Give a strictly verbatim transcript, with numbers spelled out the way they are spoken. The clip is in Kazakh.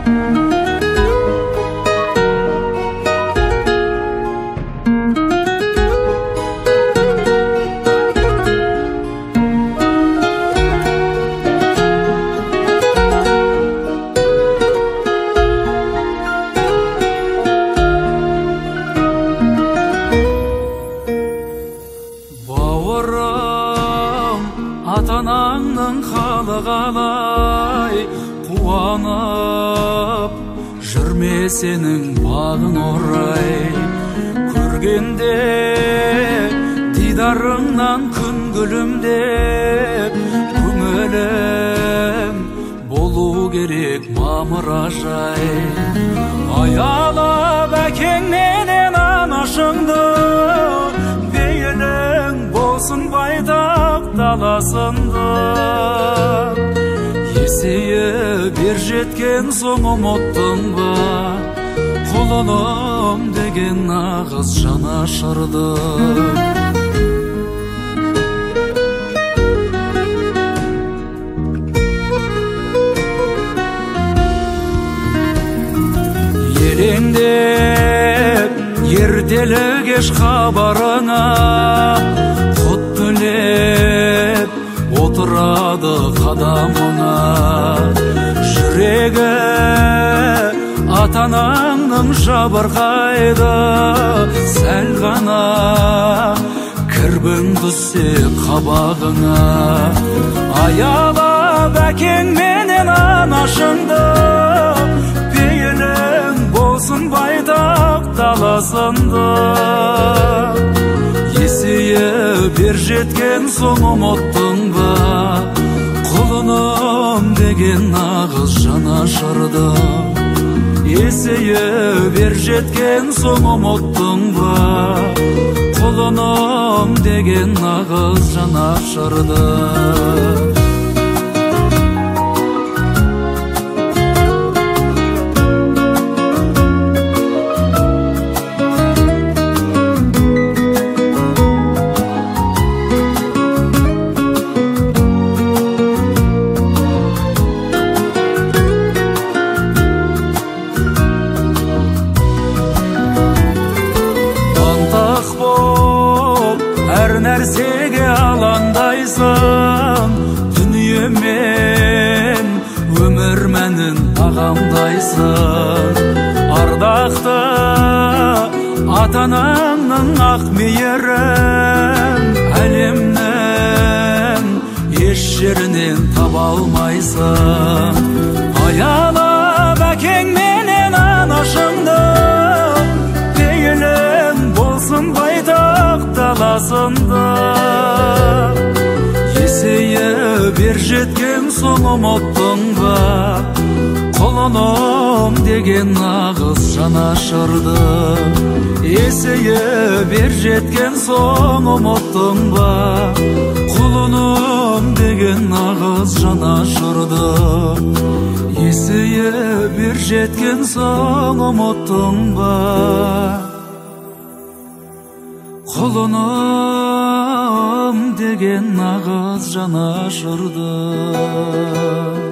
Ата-анаңның халы қалай, қуанып жүрме сенің бағын орай. Көргенде дидарыңнан күн күлімдеп, көңілің болу керек мамыражай. Аялап әкеңменен анашыңды, бейілің болсын байтақ даласында. Есейе бер жеткен соң ұмыттың ба, құлыным деген нағыз жанашырды. Елеңдеп ертелі кеш хабарыңа, құт тілеп отырады қадамыңа. Жүрегі ата-анаңның жабырқайды, сәл ғана кірбің түссе қабағыңа. Аялап әкеңменен анашыңды, пейілің болсын байтақ даласында. Есейе бер жеткен соң ұмыттың ба, құлыным деген нағыз жанашырды. Есейе бер жеткен соң ұмыттың ба, құлыным деген нағыз жанашырды. Әр нәрсеге алаңдайсың, дүние мен өмір мәнін ағамдайсың. Ардақты ата-анаңның ақ мейірін әлемнің еш жерінен таба алмайсың. Аялап әкеңменен анашыңды, пейілің болсын байтақ даласында. Есейе бер жеткен соң ұмыттың ба, құлыным деген нағыз жанашырды. Есейе бер жеткен соң ұмыттың ба, құлыным деген нағыз жанашырды. Есейе бер жеткен соң ұмыттың ба, құлыным деген нағыз жанашырды.